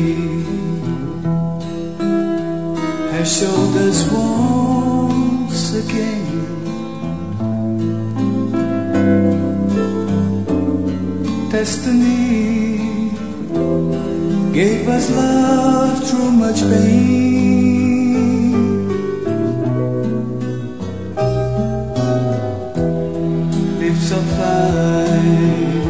has showed us once again destiny gave us love through much pain. Leaves of life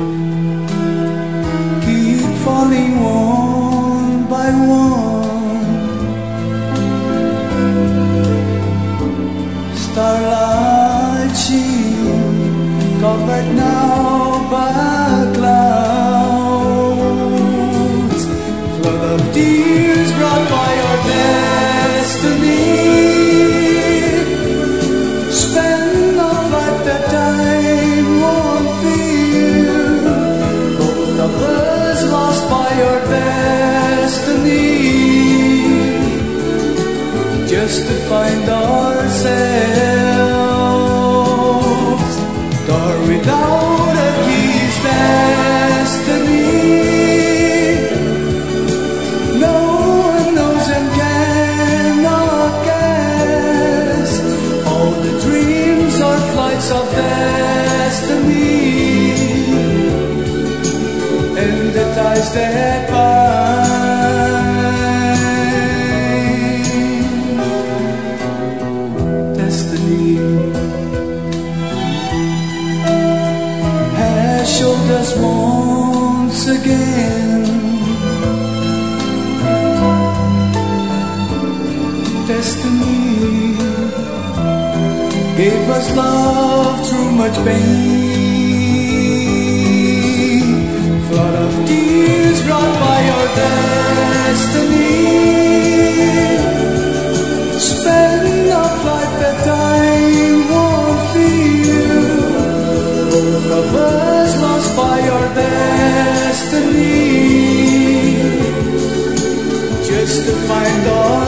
keep falling one by one. Starlight sheen, covered now by clouds. Flood of tears brought by our destiny. Spend of life that time won't feel. Both of us lost by our destiny, just to find ourselves. Door without a key's destiny. No one knows and cannot guess. All the dreams are flights of destiny, and the ties that bind. Destiny showed us once again destiny gave us love through much pain. Flood of tears brought by our destiny. Spend of life that time won't feel. Both of us lost by our destiny, just to find out